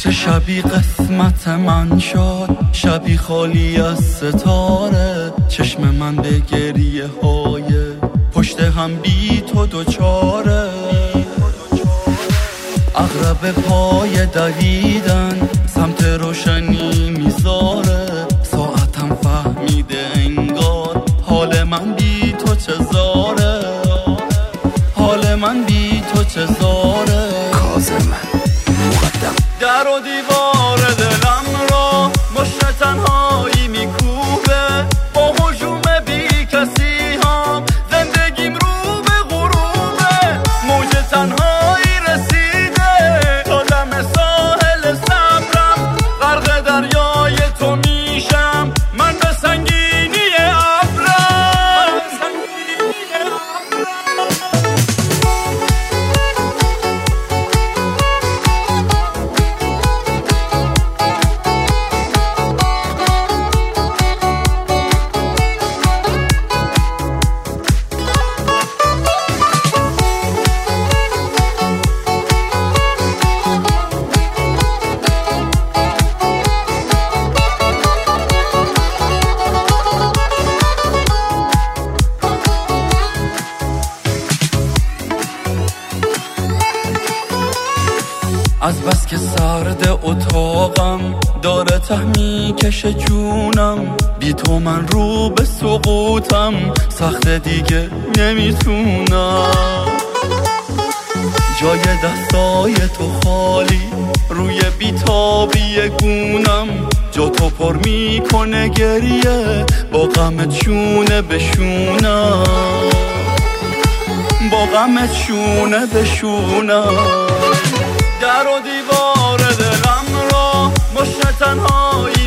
چه شبی قسمت من شد، شبی خالی از ستاره. چشم من به گریه های پشت هم بی تو دوچاره. اغرب پای دویدن سمت روشنی میذاره. ساعتم فهمیده انگار حال من بی تو چه زاره. حال من بی تو چه زاره. کاظم مقدم. در و دیوار دلم را مشت تنهایی میکوبه. با هجوم بی کسی هم زندگیم رو به غروبه. موج تنهایی رسیده تا دم ساحل صبرم. غرق دریای تو میشم من به سنگینی ابرم. از بس که سرد اتاقم داره ته میکشه جونم. بی تو من رو به سقوطم، سخت دیگه نمیتونم. جای دستای تو خالی روی بیتابی گونم. جا تو پر میکنه گریه با غمت شونه بشونم. با غمت شونه بشونم. در و دیوار دلم را مشت تنهایی